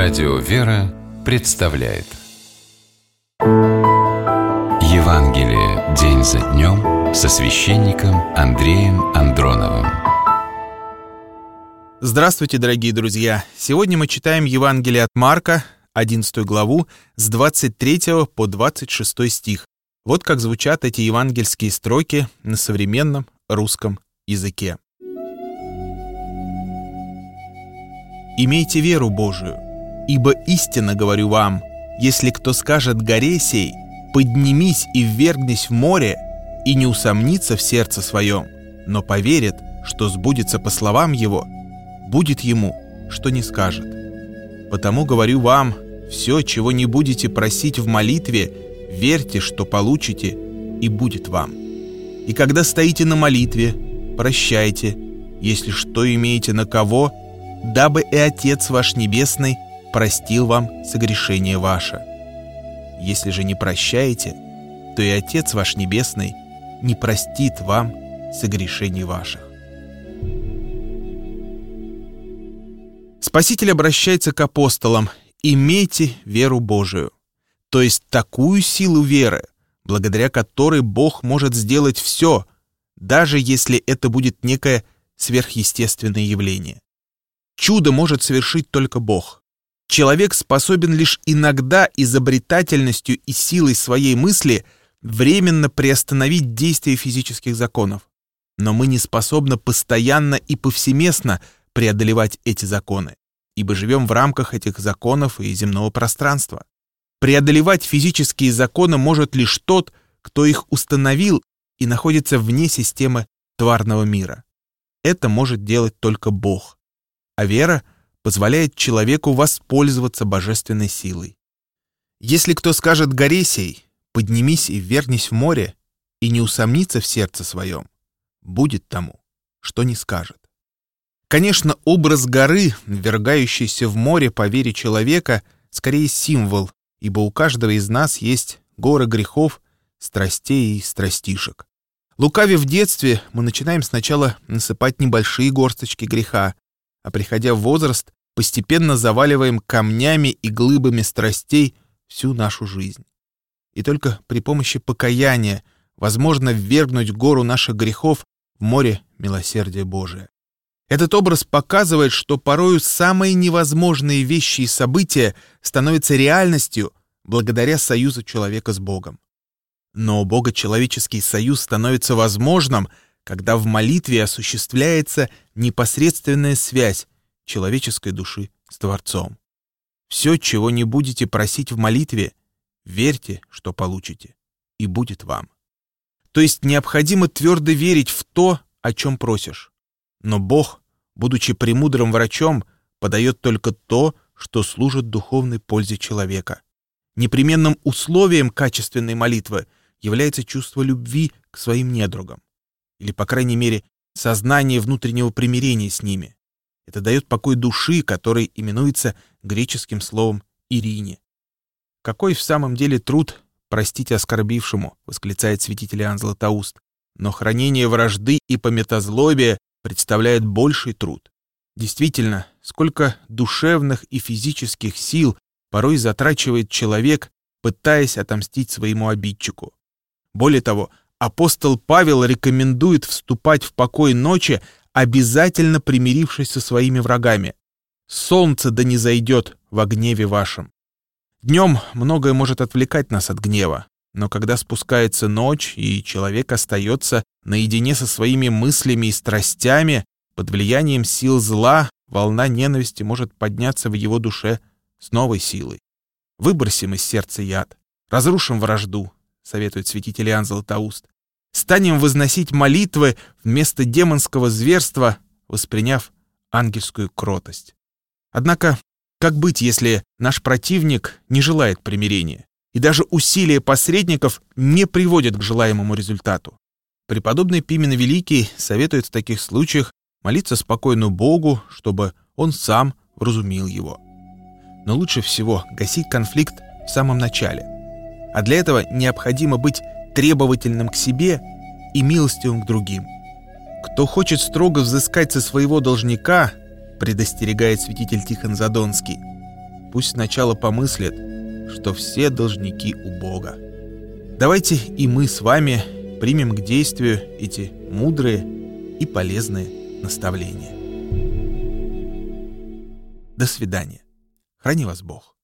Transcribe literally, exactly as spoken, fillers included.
Радио «Вера» представляет Евангелие день за днем со священником Андреем Андроновым. Здравствуйте, дорогие друзья! Сегодня мы читаем Евангелие от Марка, одиннадцатую главу, с двадцать третьего по двадцать шестой стих. Вот как звучат эти евангельские строки на современном русском языке. «Имейте веру Божию, ибо истинно говорю вам, если кто скажет горе сей, поднимись и ввергнись в море, и не усомнится в сердце своем, но поверит, что сбудется по словам его, будет ему, что не скажет. Потому говорю вам, все, чего не будете просить в молитве, верьте, что получите, и будет вам. И когда стоите на молитве, прощайте, если что имеете на кого, дабы и Отец ваш Небесный простил вам согрешение ваше. Если же не прощаете, то и Отец ваш Небесный не простит вам согрешений ваших». Спаситель обращается к апостолам: «Имейте веру Божию», то есть такую силу веры, благодаря которой Бог может сделать все, даже если это будет некое сверхъестественное явление. Чудо может совершить только Бог. Человек способен лишь иногда изобретательностью и силой своей мысли временно приостановить действие физических законов. Но мы не способны постоянно и повсеместно преодолевать эти законы, ибо живем в рамках этих законов и земного пространства. Преодолевать физические законы может лишь тот, кто их установил и находится вне системы тварного мира. Это может делать только Бог. А вера позволяет человеку воспользоваться божественной силой. Если кто скажет горе сей, поднимись и ввергнись в море, и не усомнится в сердце своем, будет тому, что не скажет. Конечно, образ горы, ввергающейся в море по вере человека, скорее символ, ибо у каждого из нас есть горы грехов, страстей и страстишек. Лукавив в детстве, мы начинаем сначала насыпать небольшие горсточки греха, а приходя в возраст, постепенно заваливаем камнями и глыбами страстей всю нашу жизнь. И только при помощи покаяния возможно ввергнуть гору наших грехов в море милосердия Божия. Этот образ показывает, что порою самые невозможные вещи и события становятся реальностью благодаря союзу человека с Богом. Но богочеловеческий союз становится возможным, когда в молитве осуществляется непосредственная связь человеческой души с Творцом. Все, чего не будете просить в молитве, верьте, что получите, и будет вам. То есть необходимо твердо верить в то, о чем просишь. Но Бог, будучи премудрым врачом, подает только то, что служит духовной пользе человека. Непременным условием качественной молитвы является чувство любви к своим недругам, или, по крайней мере, сознание внутреннего примирения с ними. Это дает покой души, который именуется греческим словом «ирине». «Какой в самом деле труд простить оскорбившему», — восклицает святитель Иоанн Златоуст, «но хранение вражды и пометозлобия представляет больший труд». Действительно, сколько душевных и физических сил порой затрачивает человек, пытаясь отомстить своему обидчику. Более того, апостол Павел рекомендует вступать в покой ночи, обязательно примирившись со своими врагами. «Солнце да не зайдет во гневе вашем». Днем многое может отвлекать нас от гнева, но когда спускается ночь, и человек остается наедине со своими мыслями и страстями, под влиянием сил зла волна ненависти может подняться в его душе с новой силой. Выбросим из сердца яд, разрушим вражду, советует святитель Иоанн Златоуст. Станем возносить молитвы вместо демонского зверства, восприняв ангельскую кротость. Однако, как быть, если наш противник не желает примирения, и даже усилия посредников не приводят к желаемому результату? Преподобный Пимен Великий советует в таких случаях молиться спокойно Богу, чтобы он сам вразумил его. Но лучше всего гасить конфликт в самом начале. А для этого необходимо быть требовательным к себе и милостивым к другим. Кто хочет строго взыскать со своего должника, предостерегает святитель Тихон Задонский, пусть сначала помыслят, что все должники у Бога. Давайте и мы с вами примем к действию эти мудрые и полезные наставления. До свидания. Храни вас Бог.